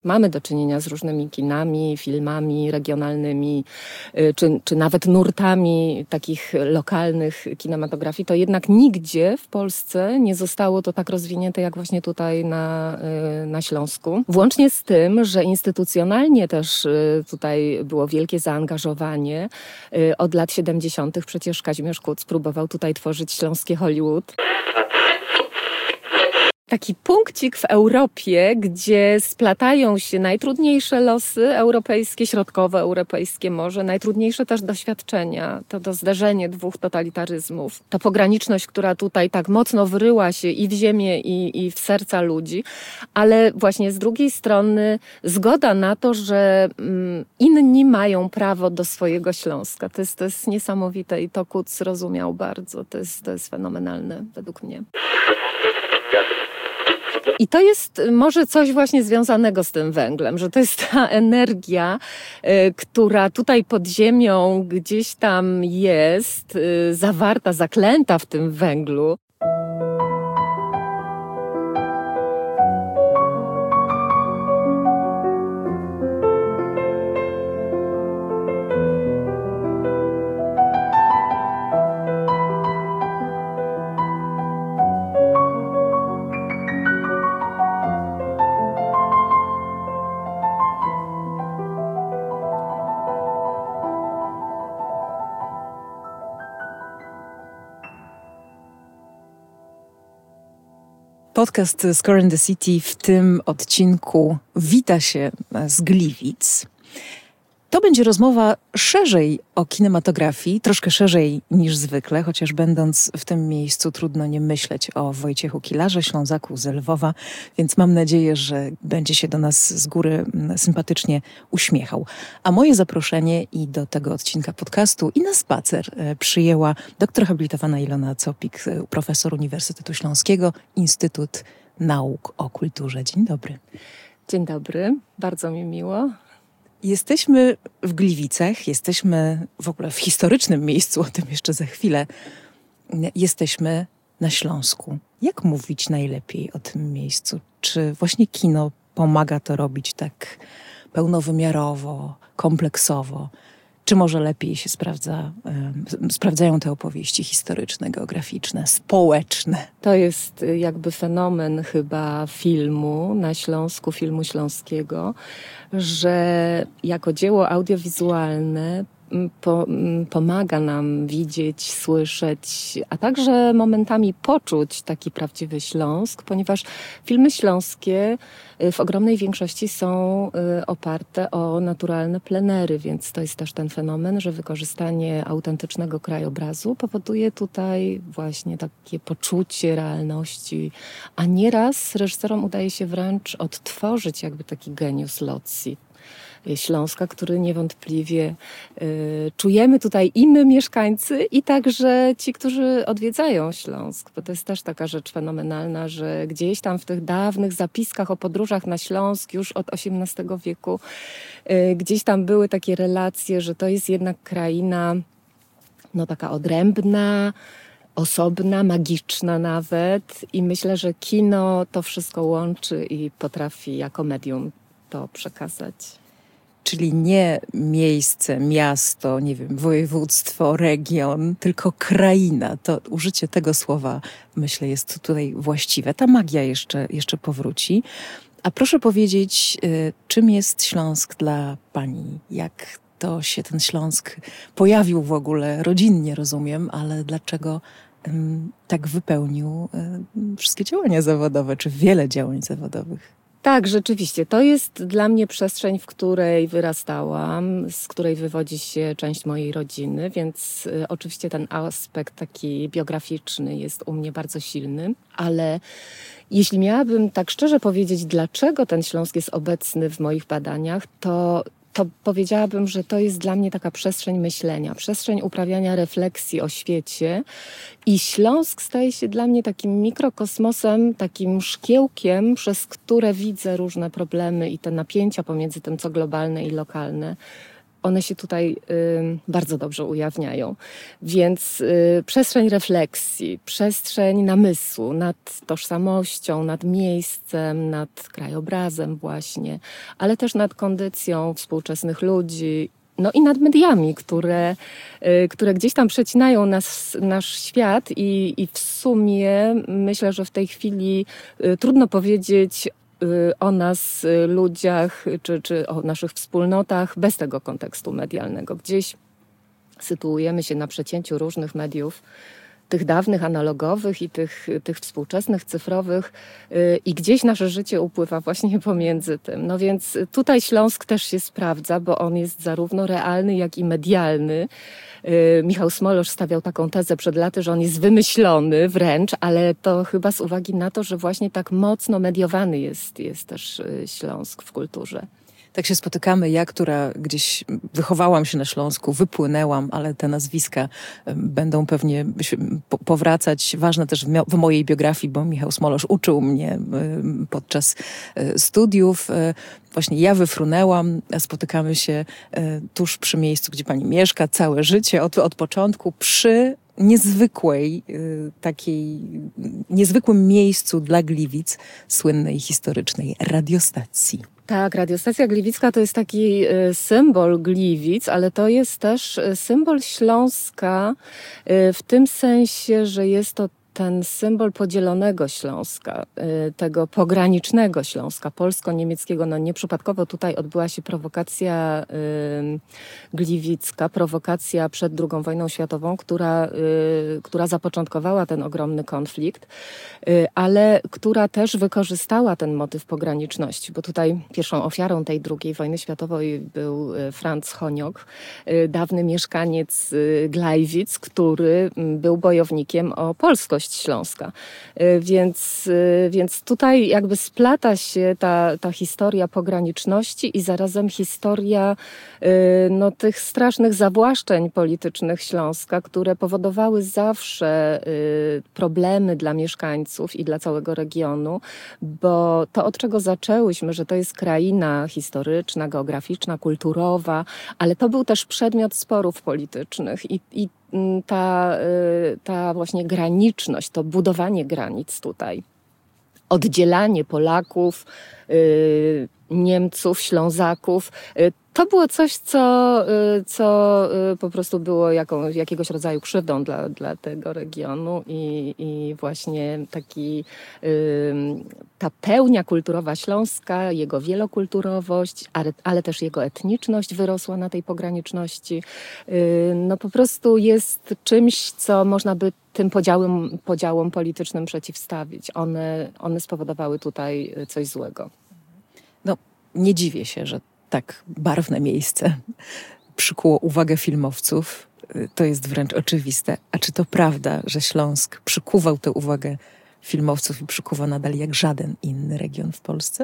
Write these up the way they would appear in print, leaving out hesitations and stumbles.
Mamy do czynienia z różnymi kinami, filmami regionalnymi, czy nawet nurtami takich lokalnych kinematografii, to jednak nigdzie w Polsce nie zostało to tak rozwinięte jak właśnie tutaj na Śląsku. Włącznie z tym, że instytucjonalnie też tutaj było wielkie zaangażowanie. Od lat 70. przecież Kazimierz Kuc próbował tutaj tworzyć śląskie Hollywood. Taki punkcik w Europie, gdzie splatają się najtrudniejsze losy europejskie, środkowoeuropejskie może, najtrudniejsze też doświadczenia, to zderzenie dwóch totalitaryzmów, ta pograniczność, która tutaj tak mocno wryła się i w ziemię, i w serca ludzi, ale właśnie z drugiej strony zgoda na to, że inni mają prawo do swojego Śląska. To jest niesamowite i to Kuc rozumiał bardzo. To jest fenomenalne według mnie. I to jest może coś właśnie związanego z tym węglem, że to jest ta energia, która tutaj pod ziemią gdzieś tam jest, zawarta, zaklęta w tym węglu. Podcast Score in the City w tym odcinku wita się z Gliwic. To będzie rozmowa szerzej o kinematografii, troszkę szerzej niż zwykle, chociaż będąc w tym miejscu trudno nie myśleć o Wojciechu Kilarze, Ślązaku z Lwowa, więc mam nadzieję, że będzie się do nas z góry sympatycznie uśmiechał. A moje zaproszenie i do tego odcinka podcastu i na spacer przyjęła doktor habilitowana Ilona Copik, profesor Uniwersytetu Śląskiego, Instytut Nauk o Kulturze. Dzień dobry. Dzień dobry, bardzo mi miło. Jesteśmy w Gliwicach, jesteśmy w ogóle w historycznym miejscu, o tym jeszcze za chwilę. Jesteśmy na Śląsku. Jak mówić najlepiej o tym miejscu? Czy właśnie kino pomaga to robić tak pełnowymiarowo, kompleksowo? Czy może lepiej się sprawdzają te opowieści historyczne, geograficzne, społeczne? To jest jakby fenomen chyba filmu na Śląsku, filmu śląskiego, że jako dzieło audiowizualne pomaga nam widzieć, słyszeć, a także momentami poczuć taki prawdziwy Śląsk, ponieważ filmy śląskie w ogromnej większości są oparte o naturalne plenery, więc to jest też ten fenomen, że wykorzystanie autentycznego krajobrazu powoduje tutaj właśnie takie poczucie realności, a nieraz reżyserom udaje się wręcz odtworzyć jakby taki genius loci Śląska, który niewątpliwie czujemy tutaj i my mieszkańcy, i także ci, którzy odwiedzają Śląsk, bo to jest też taka rzecz fenomenalna, że gdzieś tam w tych dawnych zapiskach o podróżach na Śląsk już od XVIII wieku gdzieś tam były takie relacje, że to jest jednak kraina taka odrębna, osobna, magiczna nawet, i myślę, że kino to wszystko łączy i potrafi jako medium to przekazać. Czyli nie miejsce, miasto, nie wiem, województwo, region, tylko kraina. To użycie tego słowa, myślę, jest tutaj właściwe. Ta magia jeszcze powróci. A proszę powiedzieć, czym jest Śląsk dla pani? Jak to się ten Śląsk pojawił w ogóle? Rodzinnie rozumiem, ale dlaczego tak wypełnił wszystkie działania zawodowe, czy wiele działań zawodowych? Tak, rzeczywiście. To jest dla mnie przestrzeń, w której wyrastałam, z której wywodzi się część mojej rodziny, więc oczywiście ten aspekt taki biograficzny jest u mnie bardzo silny, ale jeśli miałabym tak szczerze powiedzieć, dlaczego ten Śląsk jest obecny w moich badaniach, to powiedziałabym, że to jest dla mnie taka przestrzeń myślenia, przestrzeń uprawiania refleksji o świecie, i Śląsk staje się dla mnie takim mikrokosmosem, takim szkiełkiem, przez które widzę różne problemy i te napięcia pomiędzy tym, co globalne i lokalne. one się tutaj bardzo dobrze ujawniają. Więc przestrzeń refleksji, przestrzeń namysłu nad tożsamością, nad miejscem, nad krajobrazem właśnie, ale też nad kondycją współczesnych ludzi, no i nad mediami, które gdzieś tam przecinają nasz świat i w sumie myślę, że w tej chwili trudno powiedzieć o nas, ludziach, czy o naszych wspólnotach bez tego kontekstu medialnego. Gdzieś sytuujemy się na przecięciu różnych mediów, tych dawnych, analogowych i tych współczesnych, cyfrowych i gdzieś nasze życie upływa właśnie pomiędzy tym. No więc tutaj Śląsk też się sprawdza, bo on jest zarówno realny, jak i medialny. Michał Smolosz stawiał taką tezę przed laty, że on jest wymyślony wręcz, ale to chyba z uwagi na to, że właśnie tak mocno mediowany jest też Śląsk w kulturze. Tak się spotykamy, ja, która gdzieś wychowałam się na Śląsku, wypłynęłam, ale te nazwiska będą pewnie powracać. Ważne też w mojej biografii, bo Michał Smolosz uczył mnie podczas studiów. Właśnie ja wyfrunęłam, spotykamy się tuż przy miejscu, gdzie pani mieszka, całe życie, od początku, przy niezwykłym miejscu dla Gliwic, słynnej historycznej radiostacji. Tak, radiostacja gliwicka to jest taki symbol Gliwic, ale to jest też symbol Śląska w tym sensie, że jest to ten symbol podzielonego Śląska, tego pogranicznego Śląska, polsko-niemieckiego. No nieprzypadkowo tutaj odbyła się prowokacja gliwicka, prowokacja przed II wojną światową, która zapoczątkowała ten ogromny konflikt, ale która też wykorzystała ten motyw pograniczności, bo tutaj pierwszą ofiarą tej II wojny światowej był Franz Honiok, dawny mieszkaniec Glajwic, który był bojownikiem o polskość Śląska. Więc tutaj jakby splata się ta historia pograniczności i zarazem historia tych strasznych zawłaszczeń politycznych Śląska, które powodowały zawsze problemy dla mieszkańców i dla całego regionu, bo to, od czego zaczęłyśmy, że to jest kraina historyczna, geograficzna, kulturowa, ale to był też przedmiot sporów politycznych i ta właśnie graniczność, to budowanie granic tutaj, oddzielanie Polaków, Niemców, Ślązaków, to było coś, co po prostu było jakiegoś rodzaju krzywdą dla tego regionu i właśnie ta pełnia kulturowa Śląska, jego wielokulturowość, ale też jego etniczność wyrosła na tej pograniczności. No po prostu jest czymś, co można by tym podziałom politycznym przeciwstawić. One spowodowały tutaj coś złego. No, nie dziwię się, że tak barwne miejsce przykuło uwagę filmowców. To jest wręcz oczywiste. A czy to prawda, że Śląsk przykuwał tę uwagę filmowców i przykuwa nadal jak żaden inny region w Polsce?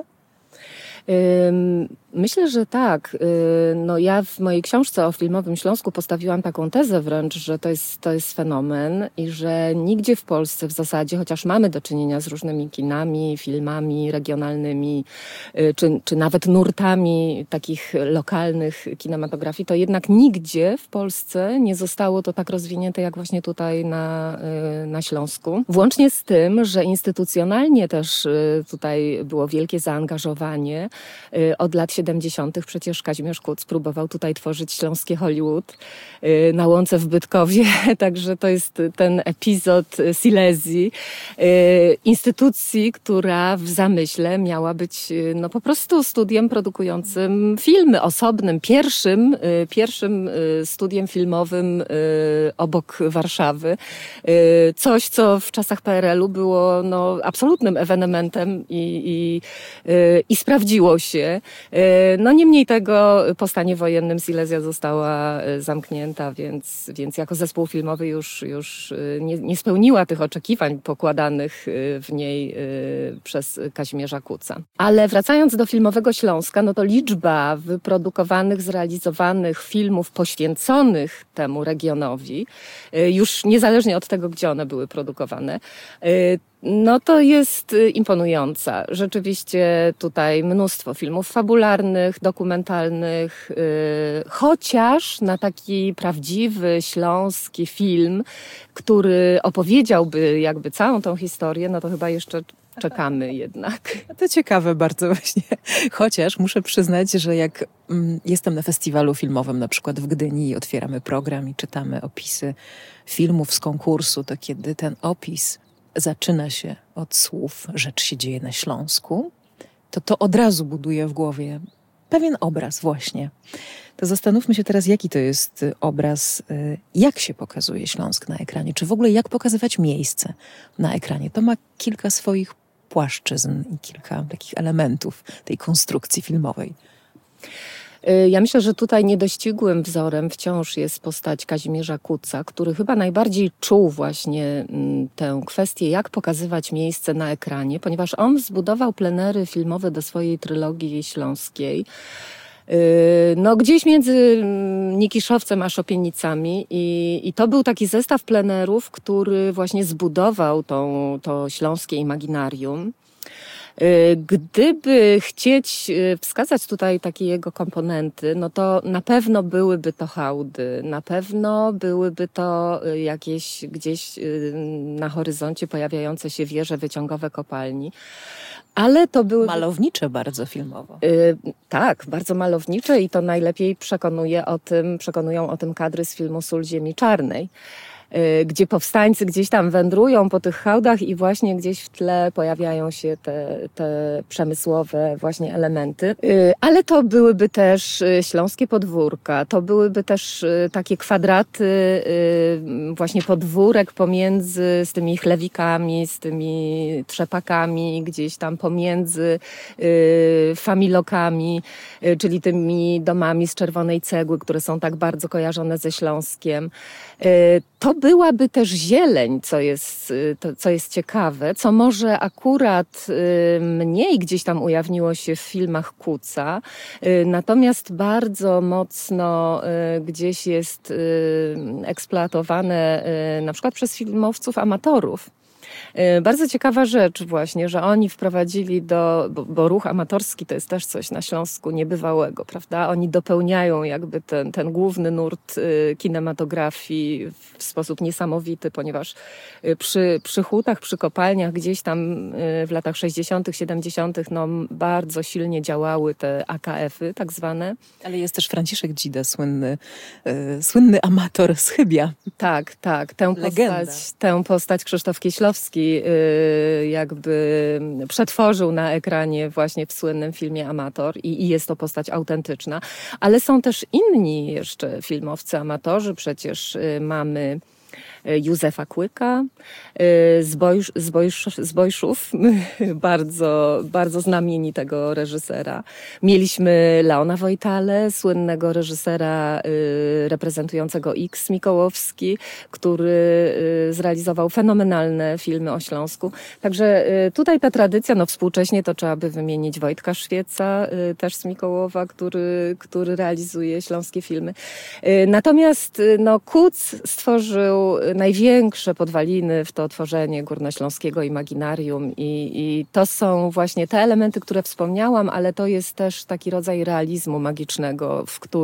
Myślę, że tak. No ja w mojej książce o filmowym Śląsku postawiłam taką tezę wręcz, że to jest fenomen i że nigdzie w Polsce w zasadzie, chociaż mamy do czynienia z różnymi kinami, filmami regionalnymi, czy nawet nurtami takich lokalnych kinematografii, to jednak nigdzie w Polsce nie zostało to tak rozwinięte jak właśnie tutaj na Śląsku. Włącznie z tym, że instytucjonalnie też tutaj było wielkie zaangażowanie. Od lat 70. przecież Kazimierz Kuc próbował tutaj tworzyć śląskie Hollywood na Łące w Bytkowie, także to jest ten epizod Silesii, instytucji, która w zamyśle miała być no po prostu studiem produkującym filmy, osobnym, pierwszym studiem filmowym obok Warszawy. Coś, co w czasach PRL-u było no absolutnym ewenementem i sprawdziło się. No niemniej tego po stanie wojennym Silesia została zamknięta, więc jako zespół filmowy już nie spełniła tych oczekiwań pokładanych w niej przez Kazimierza Kuca. Ale wracając do filmowego Śląska, no to liczba wyprodukowanych, zrealizowanych filmów poświęconych temu regionowi, już niezależnie od tego, gdzie one były produkowane, No to jest imponująca. Rzeczywiście tutaj mnóstwo filmów fabularnych, dokumentalnych, chociaż na taki prawdziwy śląski film, który opowiedziałby jakby całą tą historię, no to chyba jeszcze czekamy jednak. To ciekawe bardzo właśnie. Chociaż muszę przyznać, że jak jestem na festiwalu filmowym, na przykład w Gdyni, i otwieramy program i czytamy opisy filmów z konkursu, to kiedy ten opis zaczyna się od słów "rzecz się dzieje na Śląsku", to od razu buduje w głowie pewien obraz właśnie. To zastanówmy się teraz, jaki to jest obraz, jak się pokazuje Śląsk na ekranie, czy w ogóle jak pokazywać miejsce na ekranie. To ma kilka swoich płaszczyzn i kilka takich elementów tej konstrukcji filmowej. Ja myślę, że tutaj niedościgłym wzorem wciąż jest postać Kazimierza Kutza, który chyba najbardziej czuł właśnie tę kwestię, jak pokazywać miejsce na ekranie, ponieważ on zbudował plenery filmowe do swojej trylogii śląskiej. No, gdzieś między Nikiszowcem a Szopienicami i to był taki zestaw plenerów, który właśnie zbudował to śląskie imaginarium. Gdyby chcieć wskazać tutaj takie jego komponenty, no to na pewno byłyby to hałdy, na pewno byłyby to jakieś gdzieś na horyzoncie pojawiające się wieże wyciągowe kopalni. Ale to były... Malownicze bardzo filmowo. Tak, bardzo malownicze i to najlepiej przekonują o tym kadry z filmu Sól ziemi czarnej, gdzie powstańcy gdzieś tam wędrują po tych hałdach i właśnie gdzieś w tle pojawiają się te przemysłowe właśnie elementy. Ale to byłyby też śląskie podwórka, to byłyby też takie kwadraty, właśnie podwórek pomiędzy z tymi chlewikami, z tymi trzepakami, gdzieś tam pomiędzy familokami, czyli tymi domami z czerwonej cegły, które są tak bardzo kojarzone ze Śląskiem. To byłaby też zieleń, co jest ciekawe, co może akurat mniej gdzieś tam ujawniło się w filmach Kutza, natomiast bardzo mocno gdzieś jest eksploatowane na przykład przez filmowców amatorów. Bardzo ciekawa rzecz właśnie, że oni wprowadzili bo ruch amatorski to jest też coś na Śląsku niebywałego, prawda? Oni dopełniają jakby ten główny nurt kinematografii w sposób niesamowity, ponieważ przy hutach, przy kopalniach gdzieś tam w latach 60., 70. no bardzo silnie działały te AKF-y tak zwane. Ale jest też Franciszek Dzida, słynny amator z Chybia. Tak. Tę postać Krzysztof Kieślowski jakby przetworzył na ekranie właśnie w słynnym filmie Amator i jest to postać autentyczna. Ale są też inni jeszcze filmowcy, amatorzy. Przecież mamy Józefa Kłyka, Zbojszów, bardzo, bardzo znamienitego reżysera. Mieliśmy Leona Wojtale, słynnego reżysera reprezentującego X Mikołowski, który zrealizował fenomenalne filmy o Śląsku. Także tutaj ta tradycja, no współcześnie to trzeba by wymienić Wojtka Szwieca, też z Mikołowa, który realizuje śląskie filmy. Natomiast no, Kutz stworzył największe podwaliny w to tworzenie górnośląskiego imaginarium i to są właśnie te elementy, które wspomniałam, ale to jest też taki rodzaj realizmu magicznego,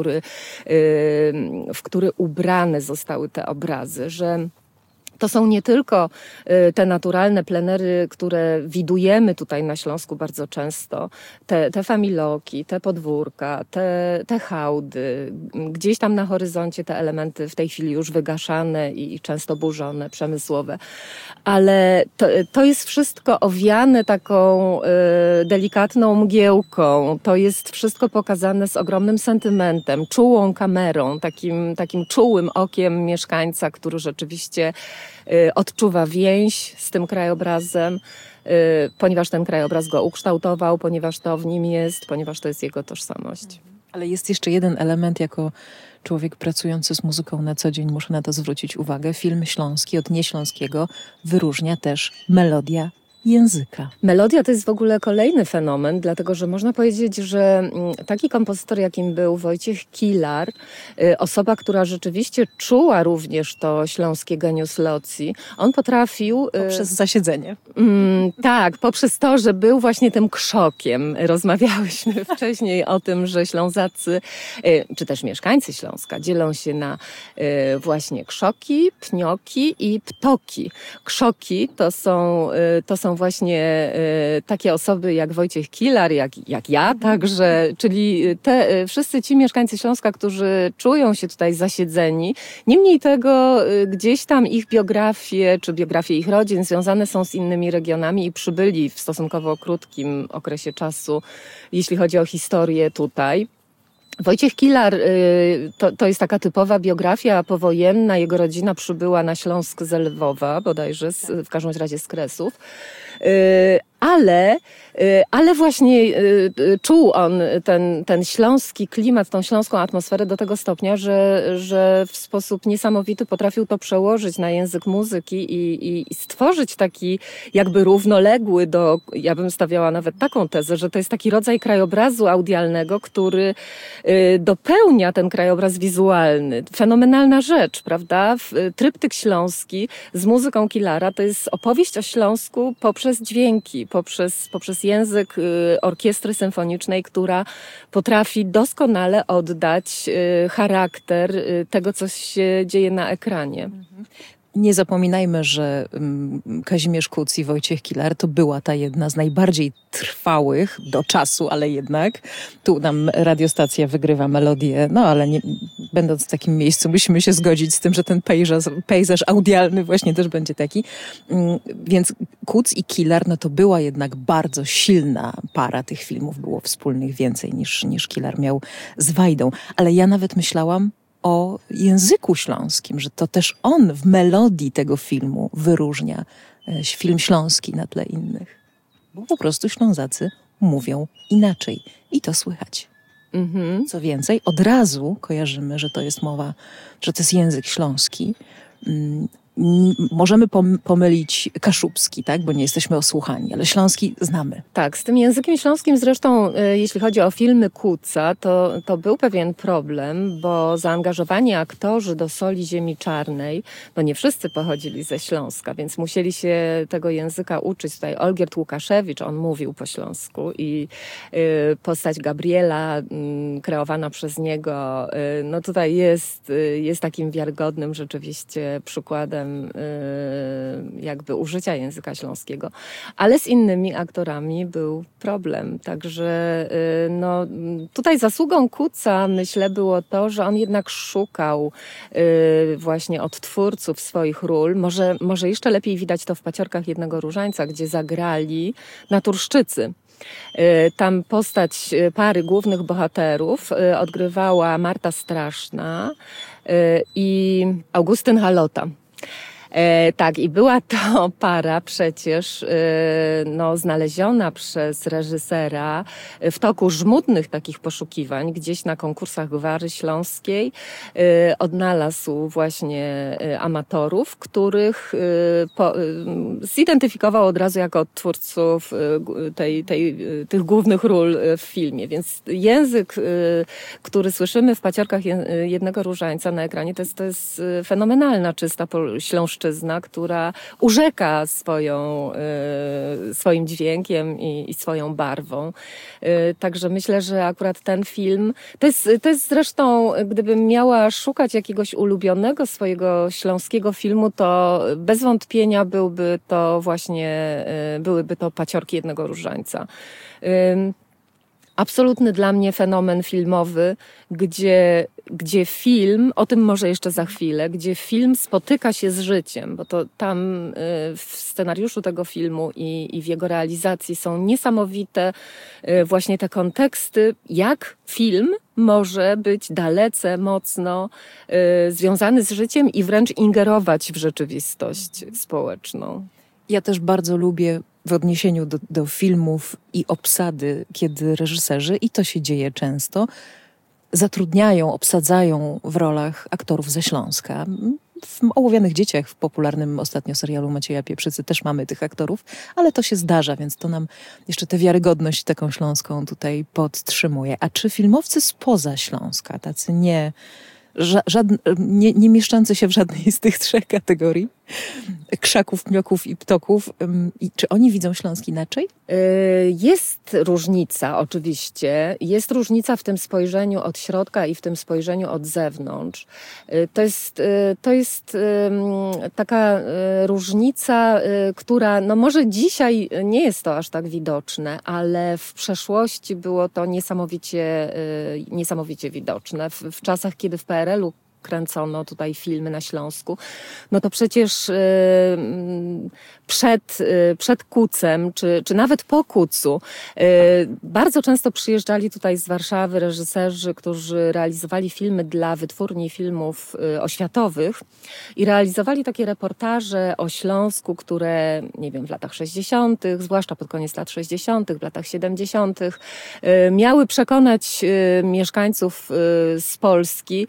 w który ubrane zostały te obrazy, że to są nie tylko te naturalne plenery, które widujemy tutaj na Śląsku bardzo często, te familoki, te podwórka, te hałdy, gdzieś tam na horyzoncie te elementy w tej chwili już wygaszane i często burzone, przemysłowe, ale to jest wszystko owiane taką delikatną mgiełką, to jest wszystko pokazane z ogromnym sentymentem, czułą kamerą, takim czułym okiem mieszkańca, który rzeczywiście odczuwa więź z tym krajobrazem, ponieważ ten krajobraz go ukształtował, ponieważ to w nim jest, ponieważ to jest jego tożsamość. Ale jest jeszcze jeden element, jako człowiek pracujący z muzyką na co dzień muszę na to zwrócić uwagę. Film śląski od nieśląskiego wyróżnia też melodia języka. Melodia to jest w ogóle kolejny fenomen, dlatego że można powiedzieć, że taki kompozytor, jakim był Wojciech Kilar, osoba, która rzeczywiście czuła również to śląskie genius loci, on potrafił... Poprzez zasiedzenie. Tak, poprzez to, że był właśnie tym krzokiem. Rozmawiałyśmy wcześniej o tym, że Ślązacy, czy też mieszkańcy Śląska dzielą się na właśnie krzoki, pnioki i ptoki. Krzoki to są właśnie takie osoby jak Wojciech Kilar, jak ja także, czyli wszyscy ci mieszkańcy Śląska, którzy czują się tutaj zasiedzeni. Niemniej tego gdzieś tam ich biografie, czy biografie ich rodzin związane są z innymi regionami i przybyli w stosunkowo krótkim okresie czasu, jeśli chodzi o historię tutaj. Wojciech Kilar to jest taka typowa biografia powojenna. Jego rodzina przybyła na Śląsk z Lwowa, bodajże, w każdym razie z Kresów. Ale właśnie czuł on ten śląski klimat, tą śląską atmosferę do tego stopnia, że w sposób niesamowity potrafił to przełożyć na język muzyki i stworzyć taki jakby równoległy ja bym stawiała nawet taką tezę, że to jest taki rodzaj krajobrazu audialnego, który dopełnia ten krajobraz wizualny. Fenomenalna rzecz, prawda? Tryptyk śląski z muzyką Kilara to jest opowieść o Śląsku poprzez dźwięki, poprzez język orkiestry symfonicznej, która potrafi doskonale oddać charakter tego, co się dzieje na ekranie. Nie zapominajmy, że Kazimierz Kuc i Wojciech Kilar to była ta jedna z najbardziej trwałych do czasu, ale jednak tu nam radiostacja wygrywa melodię, no ale nie, będąc w takim miejscu musimy się zgodzić z tym, że ten pejzaż audialny właśnie też będzie taki. Więc Kuc i Kilar, no to była jednak bardzo silna para tych filmów, było wspólnych więcej niż Kilar miał z Wajdą. Ale ja nawet myślałam o języku śląskim, że to też on w melodii tego filmu wyróżnia film śląski na tle innych. Bo po prostu Ślązacy mówią inaczej i to słychać. Co więcej, od razu kojarzymy, że to jest mowa, że to jest język śląski. Możemy pomylić kaszubski, tak? Bo nie jesteśmy osłuchani, ale śląski znamy. Tak, z tym językiem śląskim zresztą, jeśli chodzi o filmy Kuca, to był pewien problem, bo zaangażowani aktorzy do Soli Ziemi Czarnej, bo nie wszyscy pochodzili ze Śląska, więc musieli się tego języka uczyć. Tutaj Olgierd Łukaszewicz, on mówił po śląsku i postać Gabriela, kreowana przez niego, no tutaj jest takim wiarygodnym rzeczywiście przykładem jakby użycia języka śląskiego, ale z innymi aktorami był problem. Także no, tutaj zasługą Kuca, myślę, było to, że on jednak szukał właśnie odtwórców swoich ról. Może jeszcze lepiej widać to w Paciorkach Jednego Różańca, gdzie zagrali naturszczycy. Tam postać pary głównych bohaterów odgrywała Marta Straszna i Augustyn Halota. Tak, i była to para przecież znaleziona przez reżysera w toku żmudnych takich poszukiwań, gdzieś na konkursach Gwary Śląskiej odnalazł właśnie amatorów, których zidentyfikował od razu jako odtwórców tych głównych ról w filmie. Więc język, który słyszymy w Paciorkach Jednego Różańca na ekranie, to jest fenomenalna, czysta śląszczyzna, która urzeka swoim dźwiękiem i swoją barwą. Także myślę, że akurat ten film, to jest zresztą, gdybym miała szukać jakiegoś ulubionego swojego śląskiego filmu, to bez wątpienia byłyby to Paciorki Jednego Różańca. Absolutny dla mnie fenomen filmowy, gdzie film, o tym może jeszcze za chwilę, gdzie film spotyka się z życiem, bo to tam w scenariuszu tego filmu i w jego realizacji są niesamowite właśnie te konteksty, jak film może być dalece, mocno związany z życiem i wręcz ingerować w rzeczywistość społeczną. Ja też bardzo lubię w odniesieniu do filmów i obsady, kiedy reżyserzy, i to się dzieje często, zatrudniają, obsadzają w rolach aktorów ze Śląska. w Ołowianych dzieciach, w popularnym ostatnio serialu Macieja Pieprzycy też mamy tych aktorów, ale to się zdarza, więc to nam jeszcze tę wiarygodność taką śląską tutaj podtrzymuje. A czy filmowcy spoza Śląska, tacy nie mieszczący się w żadnej z tych trzech kategorii, krzaków, mioków i ptoków, czy oni widzą Śląsk inaczej? Jest różnica oczywiście. Jest różnica w tym spojrzeniu od środka i w tym spojrzeniu od zewnątrz. To jest taka różnica, która no może dzisiaj nie jest to aż tak widoczne, ale w przeszłości było to niesamowicie widoczne. W czasach, kiedy w PRL-u kręcono tutaj filmy na Śląsku, no to przecież przed Kucem, czy nawet po Kucu, bardzo często przyjeżdżali tutaj z Warszawy reżyserzy, którzy realizowali filmy dla wytwórni filmów oświatowych i realizowali takie reportaże o Śląsku, które, nie wiem, w latach 60., zwłaszcza pod koniec lat 60., w latach 70., miały przekonać mieszkańców z Polski,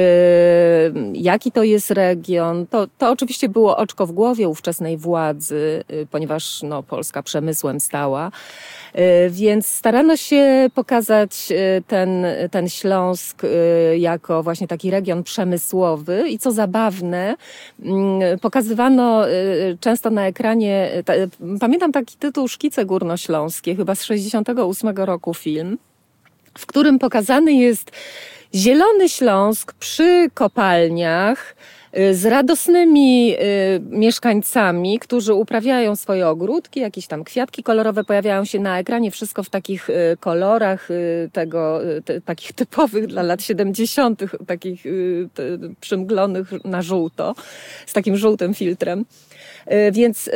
jaki to jest region. To oczywiście było oczko w głowie ówczesnej władzy, ponieważ no, Polska przemysłem stała. Więc starano się pokazać ten Śląsk jako właśnie taki region przemysłowy i co zabawne, pokazywano często na ekranie, pamiętam taki tytuł Szkice Górnośląskie, chyba z 68 roku film, w którym pokazany jest zielony Śląsk przy kopalniach z radosnymi mieszkańcami, którzy uprawiają swoje ogródki, jakieś tam kwiatki kolorowe pojawiają się na ekranie, wszystko w takich kolorach takich typowych dla lat 70., takich przymglonych na żółto, z takim żółtym filtrem. Więc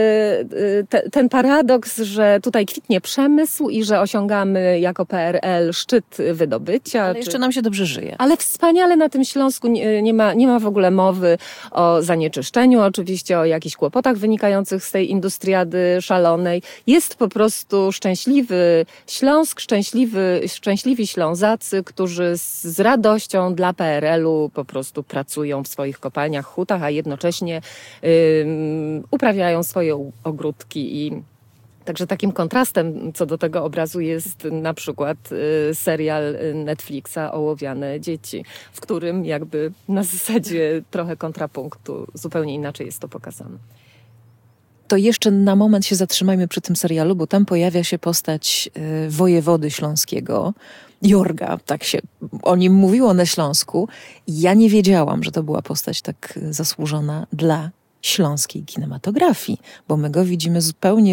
ten paradoks, że tutaj kwitnie przemysł i że osiągamy jako PRL szczyt wydobycia. Ale jeszcze nam się dobrze żyje. Ale wspaniale na tym Śląsku nie ma w ogóle mowy o zanieczyszczeniu, oczywiście o jakichś kłopotach wynikających z tej industriady szalonej. Jest po prostu szczęśliwy Śląsk, szczęśliwi Ślązacy, którzy z radością dla PRL-u po prostu pracują w swoich kopalniach, hutach, a jednocześnie uprawiają swoje ogródki i także takim kontrastem co do tego obrazu jest na przykład serial Netflixa Ołowiane dzieci, w którym jakby na zasadzie trochę kontrapunktu zupełnie inaczej jest to pokazane. To jeszcze na moment się zatrzymajmy przy tym serialu, bo tam pojawia się postać wojewody śląskiego, Jorga, tak się o nim mówiło na Śląsku. Ja nie wiedziałam, że to była postać tak zasłużona dla śląskiej kinematografii, bo my go widzimy zupełnie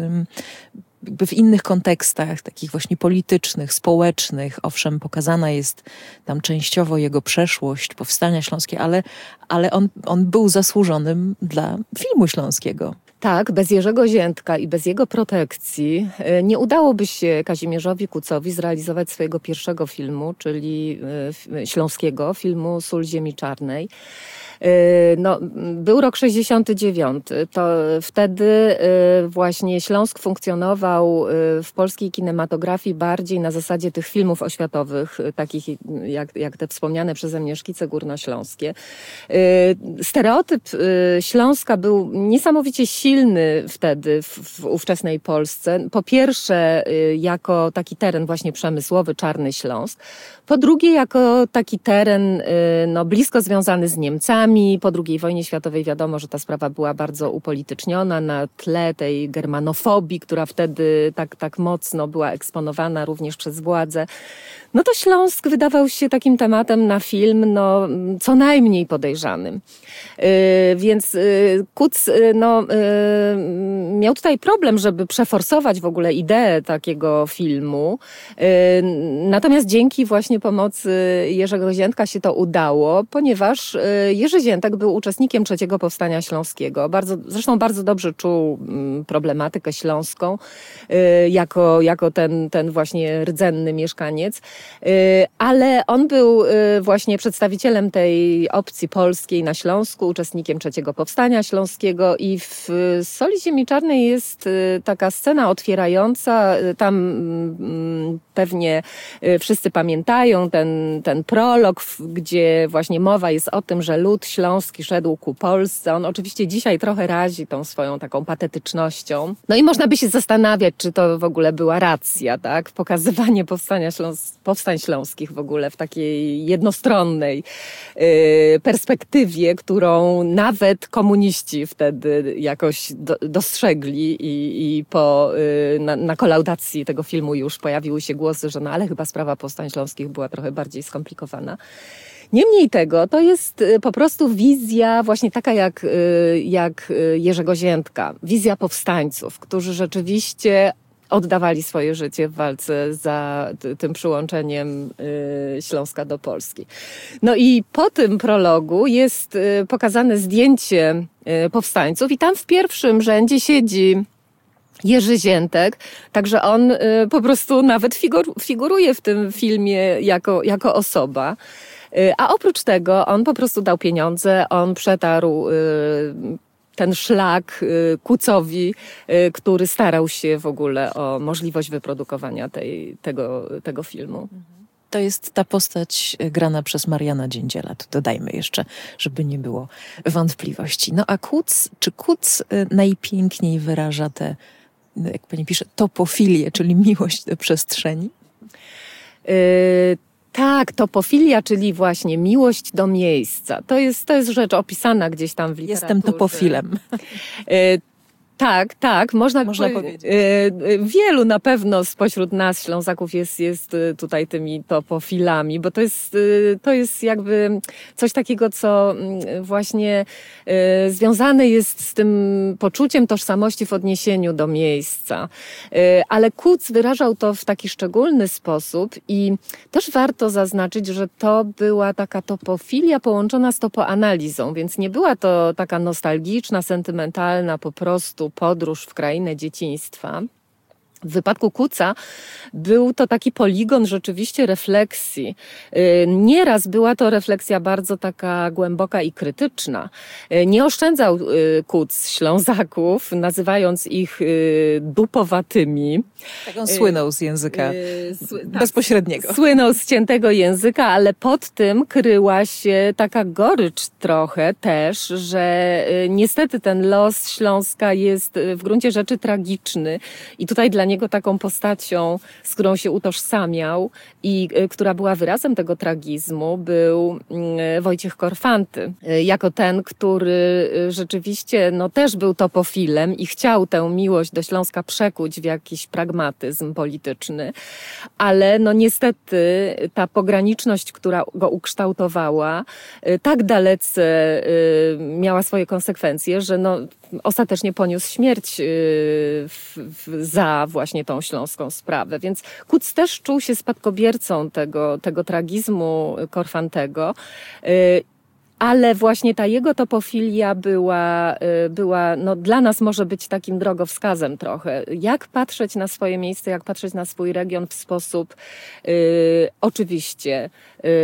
w innych kontekstach, takich właśnie politycznych, społecznych. Owszem, pokazana jest tam częściowo jego przeszłość, powstania śląskie, ale on był zasłużonym dla filmu śląskiego. Tak, bez Jerzego Ziętka i bez jego protekcji nie udałoby się Kazimierzowi Kucowi zrealizować swojego pierwszego filmu, czyli śląskiego filmu Sól ziemi czarnej. No, był rok 69. To wtedy właśnie Śląsk funkcjonował w polskiej kinematografii bardziej na zasadzie tych filmów oświatowych, takich jak te wspomniane przeze mnie Szkice Górnośląskie. Stereotyp Śląska był niesamowicie silny wtedy w ówczesnej Polsce. Po pierwsze jako taki teren właśnie przemysłowy, Czarny Śląsk. Po drugie jako taki teren no, blisko związany z Niemcami. Po II wojnie światowej wiadomo, że ta sprawa była bardzo upolityczniona na tle tej germanofobii, która wtedy tak mocno była eksponowana również przez władze. No to Śląsk wydawał się takim tematem na film, no co najmniej podejrzanym. Więc Kuc miał tutaj problem, żeby przeforsować w ogóle ideę takiego filmu. Natomiast dzięki właśnie pomocy Jerzego Ziętka się to udało, ponieważ Jerzy Ziętek był uczestnikiem III Powstania Śląskiego. Zresztą bardzo dobrze czuł problematykę śląską jako ten właśnie rdzenny mieszkaniec. Ale on był właśnie przedstawicielem tej opcji polskiej na Śląsku, uczestnikiem III Powstania Śląskiego i w Soli Ziemi Czarnej jest taka scena otwierająca. Tam pewnie wszyscy pamiętają ten prolog, gdzie właśnie mowa jest o tym, że lud śląski szedł ku Polsce. On oczywiście dzisiaj trochę razi tą swoją taką patetycznością. No i można by się zastanawiać, czy to w ogóle była racja, tak? Pokazywanie powstań śląskich w ogóle w takiej jednostronnej perspektywie, którą nawet komuniści wtedy jakoś dostrzegli i na kolaudacji tego filmu już pojawiły się głosy, że no ale chyba sprawa powstań śląskich była trochę bardziej skomplikowana. Niemniej tego, to jest po prostu wizja właśnie taka jak Jerzego Ziętka. Wizja powstańców, którzy rzeczywiście oddawali swoje życie w walce za tym przyłączeniem Śląska do Polski. No i po tym prologu jest pokazane zdjęcie powstańców i tam w pierwszym rzędzie siedzi Jerzy Ziętek, także on po prostu nawet figuruje w tym filmie jako osoba. A oprócz tego on po prostu dał pieniądze, on przetarł ten szlak Kucowi, który starał się w ogóle o możliwość wyprodukowania tego filmu. To jest ta postać grana przez Mariana Dziędziela. Tu dodajmy jeszcze, żeby nie było wątpliwości. No a czy Kuc najpiękniej wyraża tę, jak pani pisze, topofilię, czyli miłość do przestrzeni? Tak, topofilia, czyli właśnie miłość do miejsca. To jest rzecz opisana gdzieś tam w literaturze. Jestem topofilem. Tak, można powiedzieć. Wielu na pewno spośród nas, Ślązaków, jest tutaj tymi topofilami, bo to jest jakby coś takiego, co właśnie związane jest z tym poczuciem tożsamości w odniesieniu do miejsca. Ale Kuc wyrażał to w taki szczególny sposób i też warto zaznaczyć, że to była taka topofilia połączona z topoanalizą, więc nie była to taka nostalgiczna, sentymentalna po prostu podróż w krainę dzieciństwa. W wypadku Kuca był to taki poligon rzeczywiście refleksji. Nieraz była to refleksja bardzo taka głęboka i krytyczna. Nie oszczędzał Kuc Ślązaków, nazywając ich dupowatymi. Tak on słynął z języka bezpośredniego. Słynął z ciętego języka, ale pod tym kryła się taka gorycz trochę też, że niestety ten los Śląska jest w gruncie rzeczy tragiczny i tutaj dla niego taką postacią, z którą się utożsamiał i która była wyrazem tego tragizmu, był Wojciech Korfanty. Jako ten, który rzeczywiście też był topofilem i chciał tę miłość do Śląska przekuć w jakiś pragmatyzm polityczny, ale niestety ta pograniczność, która go ukształtowała, tak dalece miała swoje konsekwencje, że ostatecznie poniósł śmierć za właśnie tą śląską sprawę. Więc Kuc też czuł się spadkobiercą tego tragizmu Korfantego, ale właśnie ta jego topofilia była dla nas może być takim drogowskazem trochę. Jak patrzeć na swoje miejsce, jak patrzeć na swój region w sposób oczywiście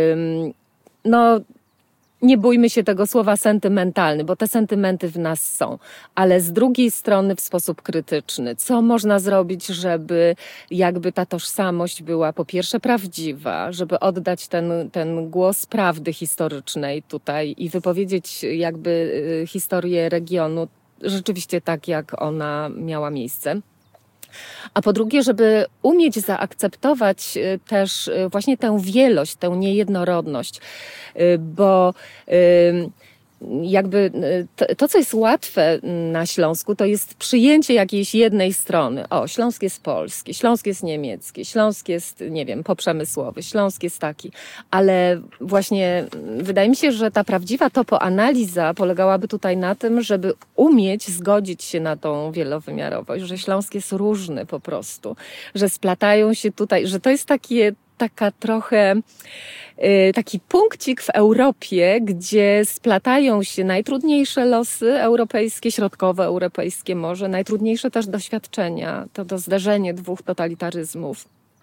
nie bójmy się tego słowa sentymentalny, bo te sentymenty w nas są, ale z drugiej strony w sposób krytyczny. Co można zrobić, żeby jakby ta tożsamość była po pierwsze prawdziwa, żeby oddać ten głos prawdy historycznej tutaj i wypowiedzieć jakby historię regionu rzeczywiście tak, jak ona miała miejsce. A po drugie, żeby umieć zaakceptować też właśnie tę wielość, tę niejednorodność, bo jakby to, co jest łatwe na Śląsku, to jest przyjęcie jakiejś jednej strony. Śląsk jest polski, Śląsk jest niemiecki, Śląsk jest, nie wiem, poprzemysłowy, Śląsk jest taki. Ale właśnie wydaje mi się, że ta prawdziwa topoanaliza polegałaby tutaj na tym, żeby umieć zgodzić się na tą wielowymiarowość, że Śląsk jest różny po prostu, że splatają się tutaj, że to jest taka trochę taki punkcik w Europie, gdzie splatają się najtrudniejsze losy europejskie, środkowoeuropejskie może, najtrudniejsze też doświadczenia, to zderzenie dwóch totalitaryzmów.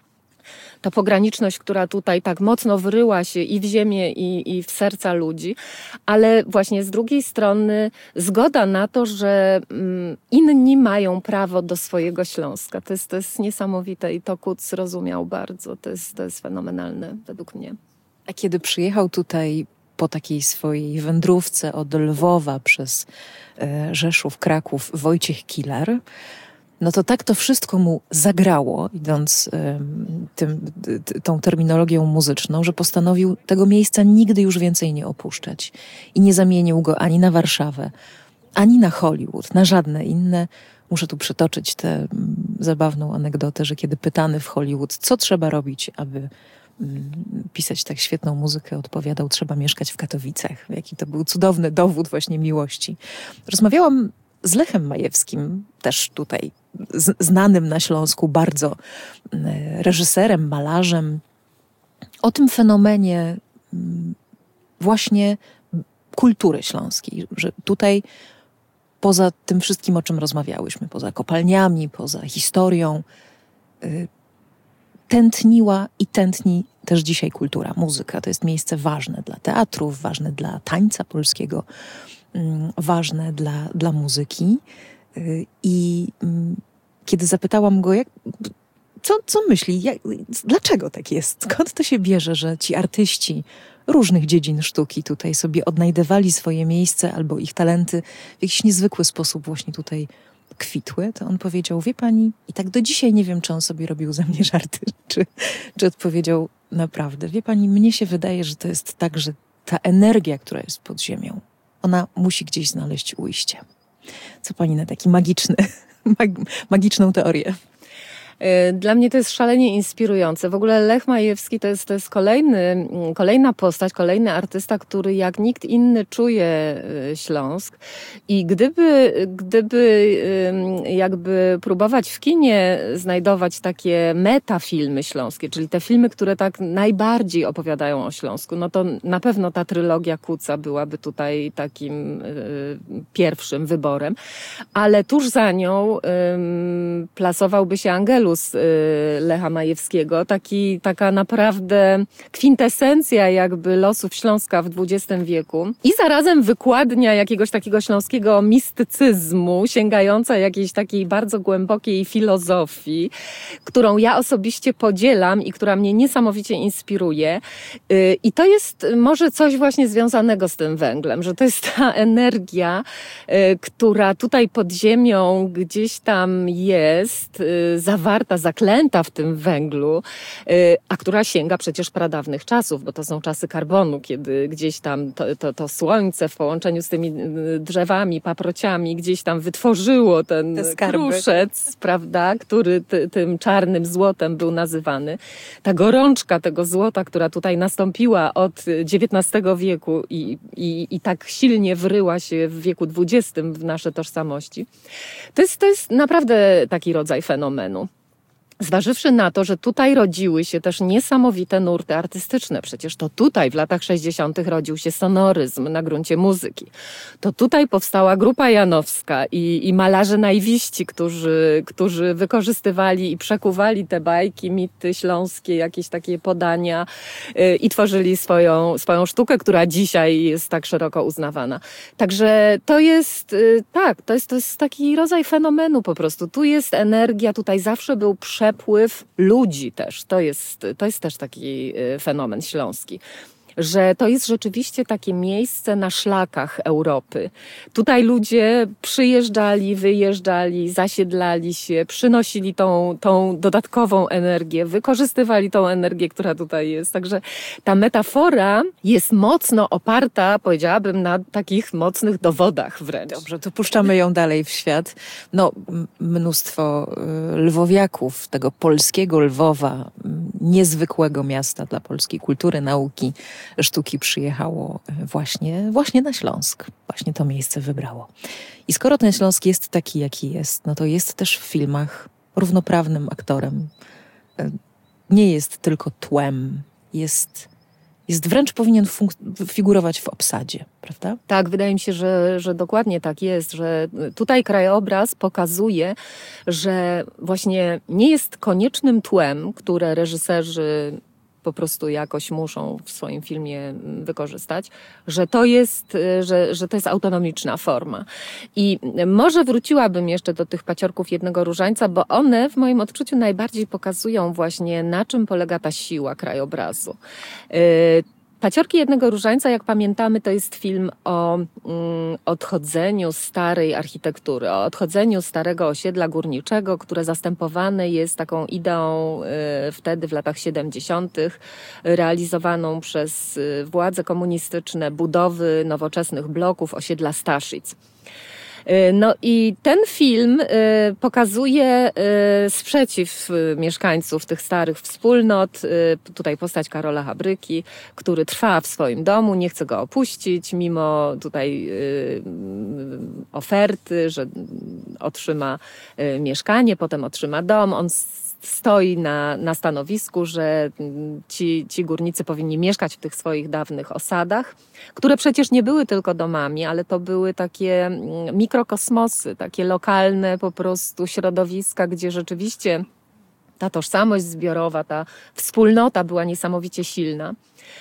ta pograniczność, która tutaj tak mocno wryła się i w ziemię, i w serca ludzi, ale właśnie z drugiej strony zgoda na to, że inni mają prawo do swojego Śląska. To jest niesamowite i to Kuc rozumiał bardzo. To jest fenomenalne według mnie. A kiedy przyjechał tutaj po takiej swojej wędrówce od Lwowa przez Rzeszów, Kraków, Wojciech Kilar, no to tak to wszystko mu zagrało, idąc tą terminologią muzyczną, że postanowił tego miejsca nigdy już więcej nie opuszczać. I nie zamienił go ani na Warszawę, ani na Hollywood, na żadne inne. Muszę tu przytoczyć tę zabawną anegdotę, że kiedy pytany w Hollywood, co trzeba robić, aby pisać tak świetną muzykę, odpowiadał, trzeba mieszkać w Katowicach. Jaki to był cudowny dowód właśnie miłości. Rozmawiałam z Lechem Majewskim, też tutaj znanym na Śląsku bardzo reżyserem, malarzem, o tym fenomenie właśnie kultury śląskiej, że tutaj poza tym wszystkim, o czym rozmawiałyśmy, poza kopalniami, poza historią, tętniła i tętni też dzisiaj kultura, muzyka. To jest miejsce ważne dla teatrów, ważne dla tańca polskiego, ważne dla muzyki. I kiedy zapytałam go, co myśli, dlaczego tak jest, skąd to się bierze, że ci artyści różnych dziedzin sztuki tutaj sobie odnajdywali swoje miejsce albo ich talenty w jakiś niezwykły sposób właśnie tutaj kwitły, to on powiedział, wie pani, i tak do dzisiaj nie wiem, czy on sobie robił ze mnie żarty, czy odpowiedział naprawdę, wie pani, mnie się wydaje, że to jest tak, że ta energia, która jest pod ziemią, ona musi gdzieś znaleźć ujście. Co pani na taki magiczną teorię? Dla mnie to jest szalenie inspirujące. W ogóle Lech Majewski to jest kolejna postać, kolejny artysta, który jak nikt inny czuje Śląsk. I gdyby jakby próbować w kinie znajdować takie metafilmy śląskie, czyli te filmy, które tak najbardziej opowiadają o Śląsku, no to na pewno ta trylogia Kuca byłaby tutaj takim pierwszym wyborem. Ale tuż za nią plasowałby się Angelus Lecha Majewskiego, taka naprawdę kwintesencja jakby losów Śląska w XX wieku i zarazem wykładnia jakiegoś takiego śląskiego mistycyzmu, sięgająca jakiejś takiej bardzo głębokiej filozofii, którą ja osobiście podzielam i która mnie niesamowicie inspiruje. I to jest może coś właśnie związanego z tym węglem, że to jest ta energia, która tutaj pod ziemią gdzieś tam jest, zawarta, zaklęta w tym węglu, a która sięga przecież pradawnych czasów, bo to są czasy karbonu, kiedy gdzieś tam to słońce w połączeniu z tymi drzewami, paprociami gdzieś tam wytworzyło ten kruszec, prawda, który tym czarnym złotem był nazywany. Ta gorączka tego złota, która tutaj nastąpiła od XIX wieku i tak silnie wryła się w wieku XX w nasze tożsamości. To jest naprawdę taki rodzaj fenomenu. Zważywszy na to, że tutaj rodziły się też niesamowite nurty artystyczne. Przecież to tutaj w latach 60. rodził się sonoryzm na gruncie muzyki. To tutaj powstała Grupa Janowska i malarze najwiści, którzy wykorzystywali i przekuwali te bajki, mity śląskie, jakieś takie podania i tworzyli swoją sztukę, która dzisiaj jest tak szeroko uznawana. Także to jest taki rodzaj fenomenu po prostu. Tu jest energia, tutaj zawsze był przepływ ludzi też. To jest też taki fenomen śląski. Że to jest rzeczywiście takie miejsce na szlakach Europy. Tutaj ludzie przyjeżdżali, wyjeżdżali, zasiedlali się, przynosili tą dodatkową energię, wykorzystywali tą energię, która tutaj jest. Także ta metafora jest mocno oparta, powiedziałabym, na takich mocnych dowodach wręcz. Dobrze, to puszczamy ją dalej w świat. No, mnóstwo lwowiaków, tego polskiego Lwowa, niezwykłego miasta dla polskiej kultury, nauki, sztuki przyjechało właśnie na Śląsk. Właśnie to miejsce wybrało. I skoro ten Śląsk jest taki, jaki jest, no to jest też w filmach równoprawnym aktorem. Nie jest tylko tłem, jest wręcz powinien figurować w obsadzie, prawda? Tak, wydaje mi się, że dokładnie tak jest, że tutaj krajobraz pokazuje, że właśnie nie jest koniecznym tłem, które reżyserzy po prostu jakoś muszą w swoim filmie wykorzystać, że to jest autonomiczna forma. I może wróciłabym jeszcze do tych Paciorków Jednego Różańca, bo one w moim odczuciu najbardziej pokazują właśnie, na czym polega ta siła krajobrazu. Paciorki Jednego Różańca, jak pamiętamy, to jest film o odchodzeniu starej architektury, o odchodzeniu starego osiedla górniczego, które zastępowane jest taką ideą wtedy w latach 70. realizowaną przez władze komunistyczne budowy nowoczesnych bloków osiedla Staszic. No i ten film pokazuje sprzeciw mieszkańców tych starych wspólnot. Tutaj postać Karola Habryki, który trwa w swoim domu, nie chce go opuścić, mimo tutaj oferty, że otrzyma mieszkanie, potem otrzyma dom. On stoi na stanowisku, że ci górnicy powinni mieszkać w tych swoich dawnych osadach, które przecież nie były tylko domami, ale to były takie mikrokosmosy, takie lokalne po prostu środowiska, gdzie rzeczywiście ta tożsamość zbiorowa, ta wspólnota była niesamowicie silna.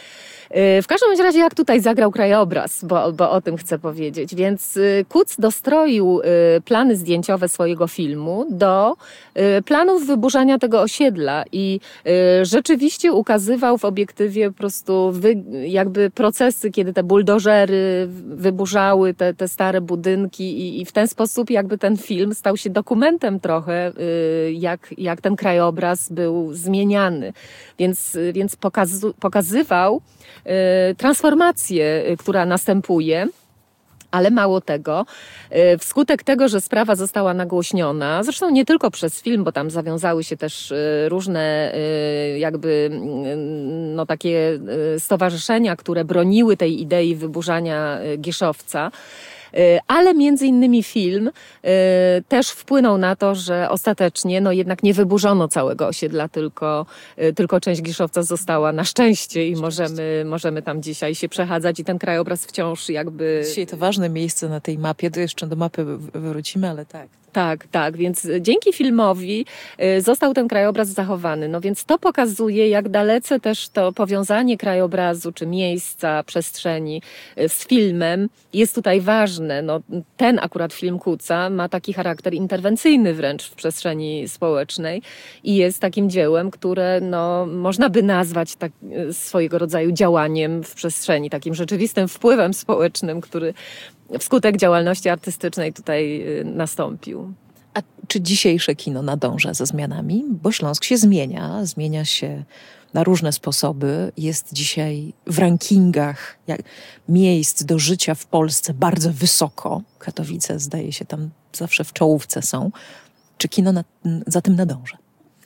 W każdym razie, jak tutaj zagrał krajobraz, bo o tym chcę powiedzieć. Więc Kuc dostroił plany zdjęciowe swojego filmu do planów wyburzania tego osiedla i rzeczywiście ukazywał w obiektywie po prostu jakby procesy, kiedy te buldożery wyburzały te stare budynki i w ten sposób jakby ten film stał się dokumentem trochę, jak ten krajobraz był zmieniany. Więc pokazywał transformację, która następuje. Ale mało tego, wskutek tego, że sprawa została nagłośniona, zresztą nie tylko przez film, bo tam zawiązały się też różne jakby no takie stowarzyszenia, które broniły tej idei wyburzania Gieszowca, ale między innymi film też wpłynął na to, że ostatecznie no jednak nie wyburzono całego osiedla, tylko część Gieszowca została na szczęście i możemy tam dzisiaj się przechadzać i ten krajobraz wciąż jakby... Dzisiaj to ważne miejsce na tej mapie, to jeszcze do mapy wrócimy, ale tak. Tak, więc dzięki filmowi został ten krajobraz zachowany. No więc to pokazuje, jak dalece też to powiązanie krajobrazu, czy miejsca, przestrzeni z filmem jest tutaj ważne. No, ten akurat film Kuca ma taki charakter interwencyjny wręcz w przestrzeni społecznej i jest takim dziełem, które no, można by nazwać tak, swojego rodzaju działaniem w przestrzeni, takim rzeczywistym wpływem społecznym, który wskutek działalności artystycznej tutaj nastąpił. A czy dzisiejsze kino nadąża za zmianami? Bo Śląsk się zmienia się na różne sposoby. Jest dzisiaj w rankingach miejsc do życia w Polsce bardzo wysoko. Katowice, zdaje się, tam zawsze w czołówce są. Czy kino za tym nadąża?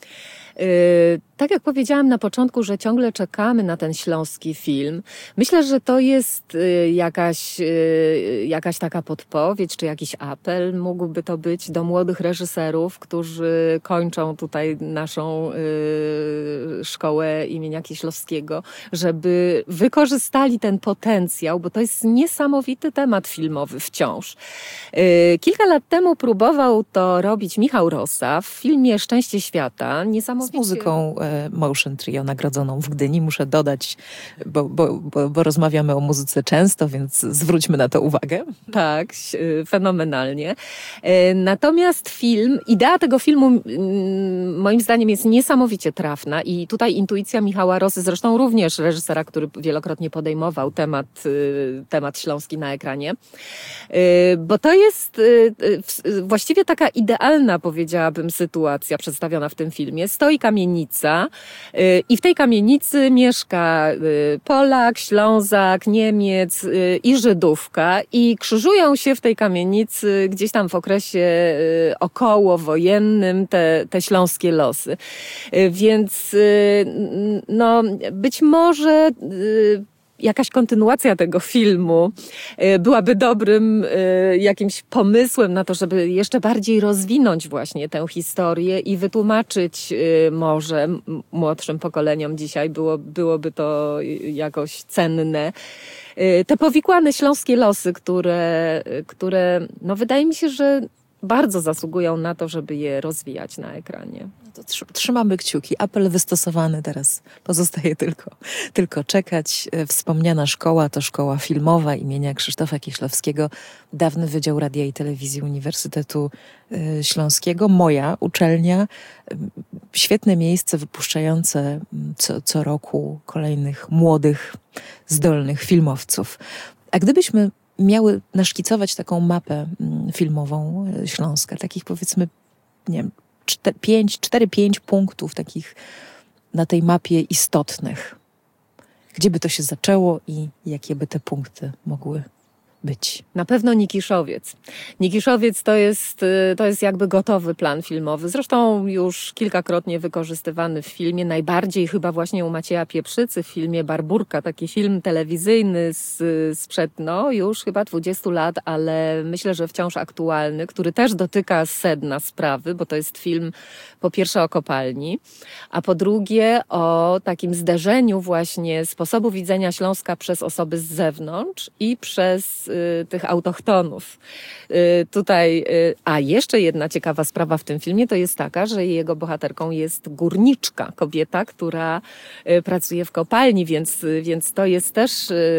Tak jak powiedziałam na początku, że ciągle czekamy na ten śląski film. Myślę, że to jest jakaś taka podpowiedź, czy jakiś apel mógłby to być do młodych reżyserów, którzy kończą tutaj naszą szkołę imienia Kieślowskiego, żeby wykorzystali ten potencjał, bo to jest niesamowity temat filmowy wciąż. Kilka lat temu próbował to robić Michał Rosa w filmie Szczęście świata. Z muzyką Motion Trio nagrodzoną w Gdyni. Muszę dodać, bo rozmawiamy o muzyce często, więc zwróćmy na to uwagę. Tak, fenomenalnie. Natomiast idea tego filmu moim zdaniem jest niesamowicie trafna i tutaj intuicja Michała Rosy, zresztą również reżysera, który wielokrotnie podejmował temat śląski na ekranie, bo to jest właściwie taka idealna, powiedziałabym, sytuacja przedstawiona w tym filmie. Stoi kamienica i w tej kamienicy mieszka Polak, Ślązak, Niemiec i Żydówka i krzyżują się w tej kamienicy gdzieś tam w okresie okołowojennym te śląskie losy. Więc no być może jakaś kontynuacja tego filmu byłaby dobrym jakimś pomysłem na to, żeby jeszcze bardziej rozwinąć właśnie tę historię i wytłumaczyć może młodszym pokoleniom dzisiaj, byłoby to jakoś cenne. Te powikłane śląskie losy, które no wydaje mi się, że bardzo zasługują na to, żeby je rozwijać na ekranie. To trzymamy kciuki. Apel wystosowany, teraz pozostaje tylko czekać. Wspomniana szkoła to szkoła filmowa imienia Krzysztofa Kieślowskiego, dawny Wydział Radia i Telewizji Uniwersytetu Śląskiego. Moja uczelnia, świetne miejsce wypuszczające co roku kolejnych młodych, zdolnych filmowców. A gdybyśmy miały naszkicować taką mapę filmową Śląska, takich powiedzmy, nie wiem, 4-5 punktów takich na tej mapie istotnych. Gdzie by to się zaczęło i jakie by te punkty mogły być? Na pewno Nikiszowiec. Nikiszowiec to jest jakby gotowy plan filmowy. Zresztą już kilkakrotnie wykorzystywany w filmie. Najbardziej chyba właśnie u Macieja Pieprzycy w filmie Barburka. Taki film telewizyjny sprzed już chyba 20 lat, ale myślę, że wciąż aktualny, który też dotyka sedna sprawy, bo to jest film po pierwsze o kopalni, a po drugie o takim zderzeniu właśnie sposobu widzenia Śląska przez osoby z zewnątrz i przez tych autochtonów. Tutaj, a jeszcze jedna ciekawa sprawa w tym filmie to jest taka, że jego bohaterką jest górniczka, kobieta, która pracuje w kopalni, więc to jest też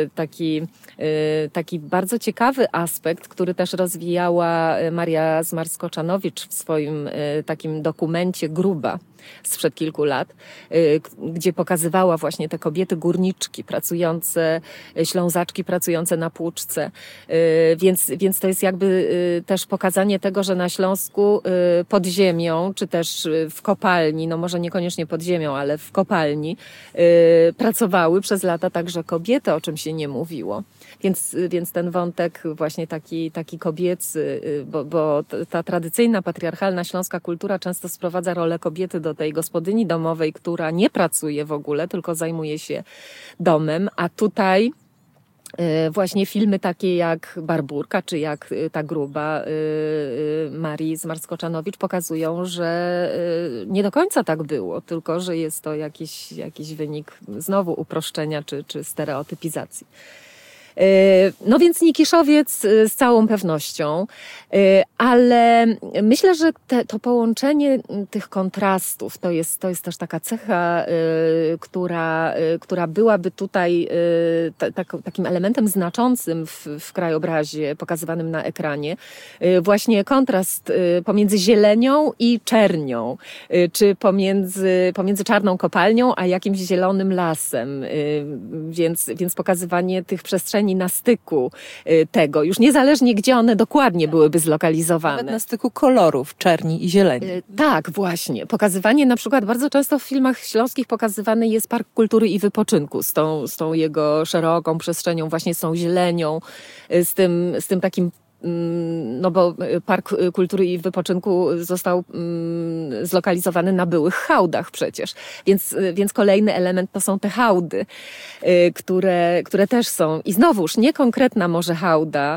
taki bardzo ciekawy aspekt, który też rozwijała Maria Zmarsko-Czanowicz w swoim takim dokumencie Gruba sprzed kilku lat, gdzie pokazywała właśnie te kobiety górniczki pracujące, Ślązaczki pracujące na płuczce. Więc to jest jakby też pokazanie tego, że na Śląsku pod ziemią, czy też w kopalni, no może niekoniecznie pod ziemią, ale w kopalni pracowały przez lata także kobiety, o czym się nie mówiło. Więc ten wątek właśnie taki kobiecy, bo ta tradycyjna, patriarchalna śląska kultura często sprowadza rolę kobiety do tej gospodyni domowej, która nie pracuje w ogóle, tylko zajmuje się domem, a tutaj właśnie filmy takie jak Barburka, czy jak ta Gruba Marii Zmarsko-Czanowicz pokazują, że nie do końca tak było, tylko że jest to jakiś wynik znowu uproszczenia czy stereotypizacji. No więc Nikiszowiec z całą pewnością, ale myślę, że to połączenie tych kontrastów to jest też taka cecha, która byłaby tutaj takim elementem znaczącym w krajobrazie pokazywanym na ekranie. Właśnie kontrast pomiędzy zielenią i czernią, czy pomiędzy czarną kopalnią a jakimś zielonym lasem. Więc pokazywanie tych przestrzeni na styku tego, już niezależnie gdzie one dokładnie byłyby zlokalizowane. Nawet na styku kolorów, czerni i zieleni. Tak, właśnie. Pokazywanie na przykład bardzo często w filmach śląskich pokazywany jest Park Kultury i Wypoczynku z tą jego szeroką przestrzenią, właśnie z tą zielenią, z tym takim, no bo Park Kultury i Wypoczynku został zlokalizowany na byłych hałdach przecież. Więc kolejny element to są te hałdy, które też są. I znowuż nie konkretna może hałda,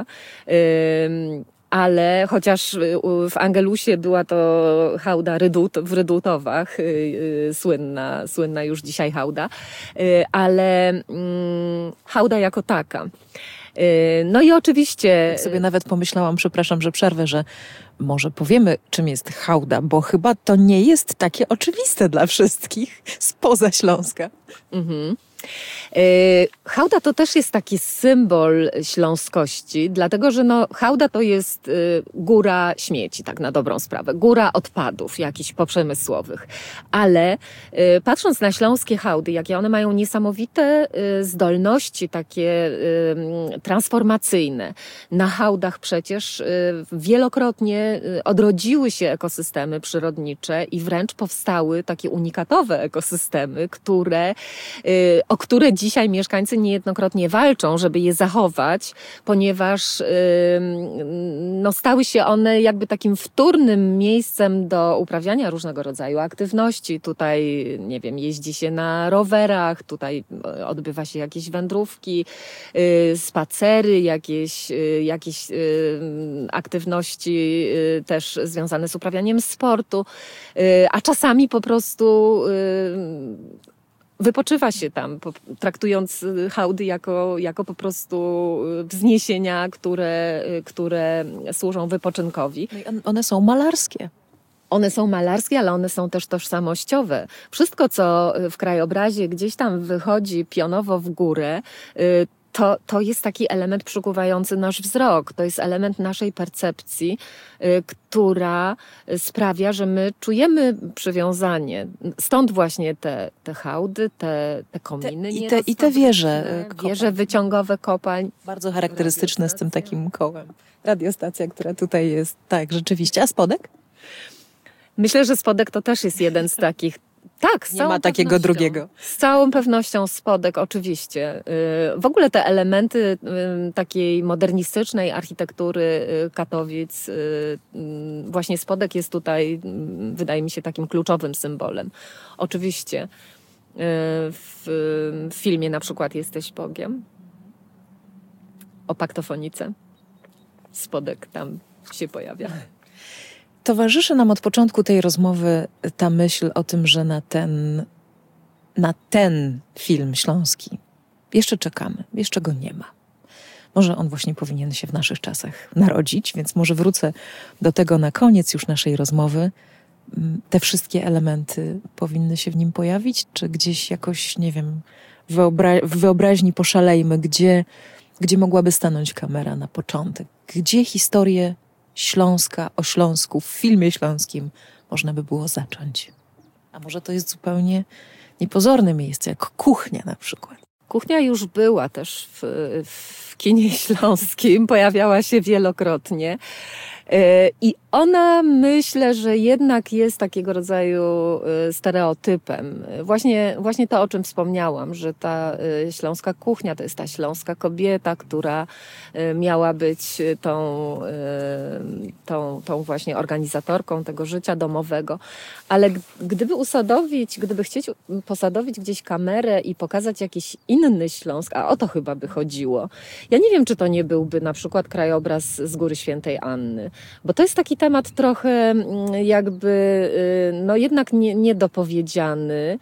ale chociaż w Angelusie była to hałda w Rydutowach, słynna już dzisiaj hałda, ale hałda jako taka. No i oczywiście... Tak sobie nawet pomyślałam, przepraszam, że przerwę, że może powiemy, czym jest hałda, bo chyba to nie jest takie oczywiste dla wszystkich spoza Śląska. Mhm. Hałda to też jest taki symbol śląskości, dlatego że hałda to jest góra śmieci, tak na dobrą sprawę, góra odpadów jakichś poprzemysłowych, ale patrząc na śląskie hałdy, jakie one mają niesamowite zdolności takie transformacyjne. Na hałdach przecież wielokrotnie odrodziły się ekosystemy przyrodnicze i wręcz powstały takie unikatowe ekosystemy, o o które dzisiaj mieszkańcy niejednokrotnie walczą, żeby je zachować, ponieważ no, stały się one jakby takim wtórnym miejscem do uprawiania różnego rodzaju aktywności. Tutaj, nie wiem, jeździ się na rowerach, tutaj odbywa się jakieś wędrówki, spacery, jakieś aktywności też związane z uprawianiem sportu, a czasami po prostu wypoczywa się tam, traktując hałdy jako po prostu wzniesienia, które służą wypoczynkowi. One są malarskie. One są malarskie, ale one są też tożsamościowe. Wszystko, co w krajobrazie gdzieś tam wychodzi pionowo w górę, to jest taki element przykuwający nasz wzrok. To jest element naszej percepcji, która sprawia, że my czujemy przywiązanie. Stąd właśnie te hałdy, te kominy. I te wieże. Wieże wyciągowe kopalń. Bardzo charakterystyczne z tym takim kołem. Radiostacja, która tutaj jest. Tak, rzeczywiście. A spodek? Myślę, że spodek to też jest jeden z takich. Tak, nie ma takiego drugiego. Z całą pewnością spodek, oczywiście. W ogóle te elementy takiej modernistycznej architektury Katowic, właśnie spodek jest tutaj, wydaje mi się, takim kluczowym symbolem. Oczywiście w filmie na przykład Jesteś Bogiem o paktofonice. Spodek tam się pojawia. Towarzyszy nam od początku tej rozmowy ta myśl o tym, że na ten film śląski jeszcze czekamy, jeszcze go nie ma. Może on właśnie powinien się w naszych czasach narodzić, więc może wrócę do tego na koniec już naszej rozmowy. Te wszystkie elementy powinny się w nim pojawić, czy gdzieś jakoś, nie wiem, w wyobraźni poszalejmy, gdzie mogłaby stanąć kamera na początek? Gdzie historię Śląska o Śląsku w filmie śląskim można by było zacząć? A może to jest zupełnie niepozorne miejsce, jak kuchnia na przykład? Kuchnia już była też w kinie śląskim, pojawiała się wielokrotnie. I ona, myślę, że jednak jest takiego rodzaju stereotypem. Właśnie to, o czym wspomniałam, że ta śląska kuchnia to jest ta śląska kobieta, która miała być tą właśnie organizatorką tego życia domowego. Ale gdyby chcieć posadowić gdzieś kamerę i pokazać jakiś inny Śląsk, a o to chyba by chodziło. Ja nie wiem, czy to nie byłby na przykład krajobraz z Góry Świętej Anny. Bo to jest taki temat trochę jakby, no jednak niedopowiedziany,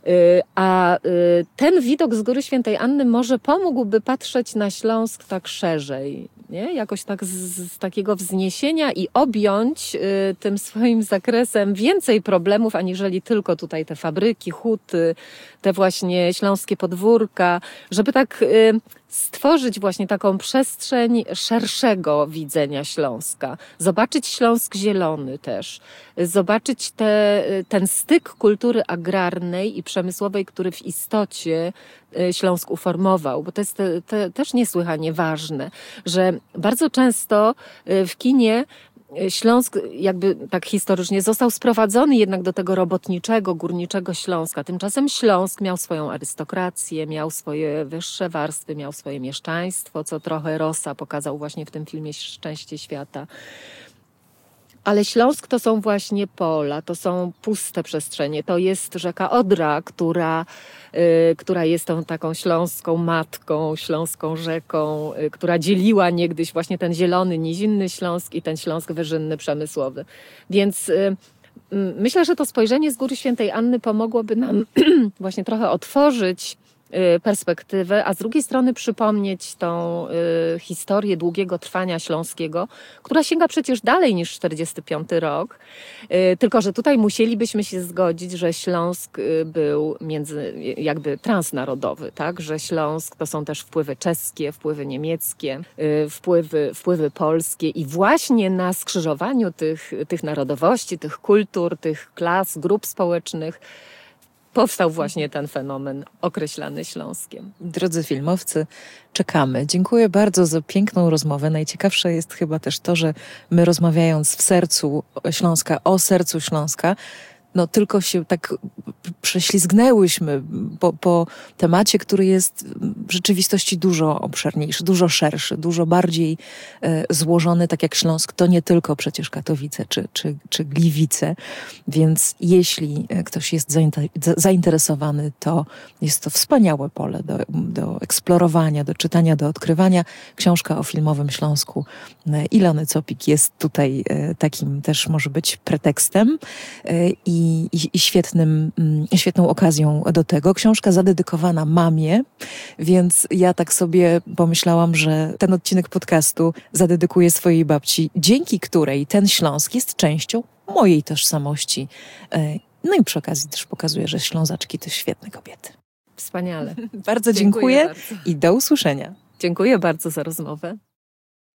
a ten widok z Góry Świętej Anny może pomógłby patrzeć na Śląsk tak szerzej, nie? Jakoś tak z takiego wzniesienia i objąć tym swoim zakresem więcej problemów, aniżeli tylko tutaj te fabryki, huty, te właśnie śląskie podwórka, żeby tak stworzyć właśnie taką przestrzeń szerszego widzenia Śląska. Zobaczyć Śląsk zielony też. Zobaczyć ten styk kultury agrarnej i przemysłowej, który w istocie Śląsk uformował. Bo to jest też niesłychanie ważne, że bardzo często w kinie Śląsk jakby tak historycznie został sprowadzony jednak do tego robotniczego, górniczego Śląska. Tymczasem Śląsk miał swoją arystokrację, miał swoje wyższe warstwy, miał swoje mieszczaństwo, co trochę Rossa pokazał właśnie w tym filmie Szczęście świata. Ale Śląsk to są właśnie pola, to są puste przestrzenie. To jest rzeka Odra, która jest tą taką śląską matką, śląską rzeką, która dzieliła niegdyś właśnie ten zielony, nizinny Śląsk i ten Śląsk wyżynny, przemysłowy. Więc myślę, że to spojrzenie z Góry Świętej Anny pomogłoby nam właśnie trochę otworzyć perspektywę, a z drugiej strony przypomnieć tą historię długiego trwania śląskiego, która sięga przecież dalej niż 45 rok. Tylko że tutaj musielibyśmy się zgodzić, że Śląsk był jakby transnarodowych, tak? Że Śląsk to są też wpływy czeskie, wpływy niemieckie, wpływy polskie i właśnie na skrzyżowaniu tych narodowości, tych kultur, tych klas, grup społecznych powstał właśnie ten fenomen określany Śląskiem. Drodzy filmowcy, czekamy. Dziękuję bardzo za piękną rozmowę. Najciekawsze jest chyba też to, że my rozmawiając w sercu Śląska, o sercu Śląska, no tylko się tak prześlizgnęłyśmy po temacie, który jest w rzeczywistości dużo obszerniejszy, dużo szerszy, dużo bardziej złożony, tak jak Śląsk, to nie tylko przecież Katowice czy Gliwice, więc jeśli ktoś jest zainteresowany, to jest to wspaniałe pole do eksplorowania, do czytania, do odkrywania. Książka o filmowym Śląsku Ilony Copik jest tutaj takim też może być pretekstem i świetną okazją do tego. Książka zadedykowana mamie, więc ja tak sobie pomyślałam, że ten odcinek podcastu zadedykuję swojej babci, dzięki której ten Śląsk jest częścią mojej tożsamości. No i przy okazji też pokazuje, że Ślązaczki to świetne kobiety. Wspaniale. Bardzo dziękuję i do usłyszenia. Dziękuję bardzo za rozmowę.